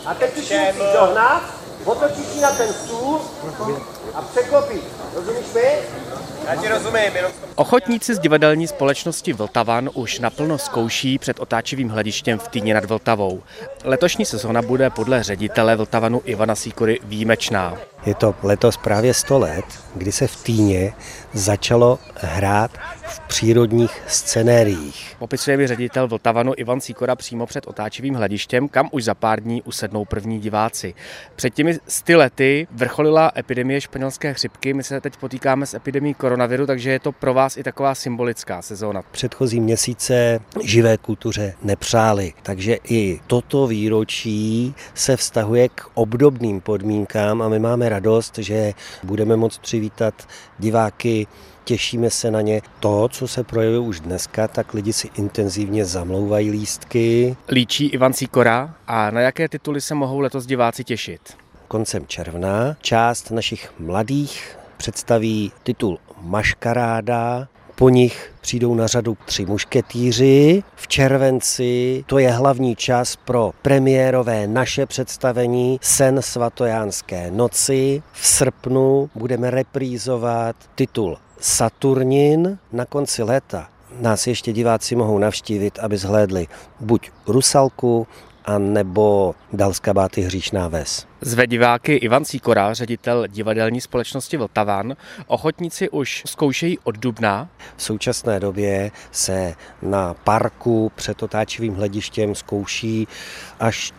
A teď si musíš dohnat, otočíš si na ten stůl a překlopíš. Rozumíš mi? Já ti rozumím, jenom... Ochotníci z divadelní společnosti Vltavan už naplno zkouší před otáčivým hledištěm v Týně nad Vltavou. Letošní sezóna bude podle ředitele Vltavanu Ivana Sýkory výjimečná. Je to letos právě 100 let, kdy se v Týně začalo hrát v přírodních scenériích. Popisuje mi ředitel Vltavanu Ivan Sýkora přímo před otáčivým hledištěm, kam už za pár dní usednou první diváci. Před těmi 100 lety vrcholila epidemie španělské chřipky, my se teď potýkáme s epidemií koronaviru, takže je to pro vás i taková symbolická sezóna. Předchozí měsíce živé kultuře nepřáli, takže i toto výročí se vztahuje k obdobným podmínkám a my máme radost, že budeme moct přivítat diváky. Těšíme se na ně. To, co se projevuje už dneska, tak lidi si intenzivně zamlouvají lístky. Líčí Ivan Sýkora a na jaké tituly se mohou letos diváci těšit? Koncem června část našich mladých představí titul Maškaráda, po nich přijdou na řadu 3 mušketýři. V červenci to je hlavní čas pro premiérové naše představení Sen svatojánské noci. V srpnu budeme reprízovat titul Saturnin. Na konci léta nás ještě diváci mohou navštívit, aby zhlédli buď Rusalku, a nebo Dalskabáty hříšná ves. Zve diváky Ivan Sýkora, ředitel divadelní společnosti Vltavan. Ochotníci už zkoušejí od dubna. V současné době se na parku před otáčivým hledištěm zkouší až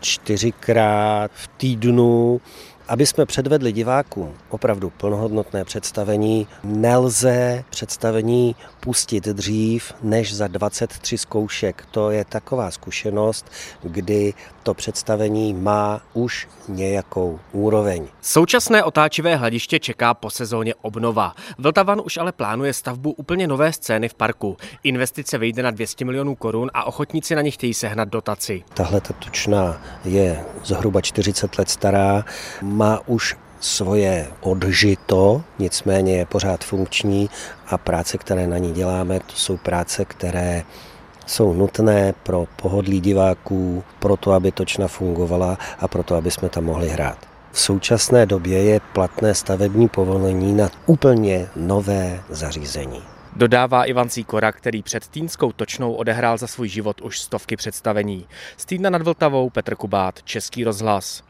4krát v týdnu. Aby jsme předvedli divákům opravdu plnohodnotné představení, nelze představení pustit dřív než za 23 zkoušek. To je taková zkušenost, kdy to představení má už nějakou úroveň. Současné otáčivé hlediště čeká po sezóně obnova. Vltavan už ale plánuje stavbu úplně nové scény v parku. Investice vyjde na 200 milionů korun a ochotníci na ně chtějí sehnat dotaci. Tahle tučna je zhruba 40 let stará, má už svoje odžito, nicméně je pořád funkční a práce, které na ní děláme, to jsou práce, které jsou nutné pro pohodlí diváků, pro to, aby točna fungovala a pro to, aby jsme tam mohli hrát. V současné době je platné stavební povolení na úplně nové zařízení. Dodává Ivan Sýkora, který před týnskou točnou odehrál za svůj život už stovky představení. Z Týna nad Vltavou Petr Kubát, Český rozhlas.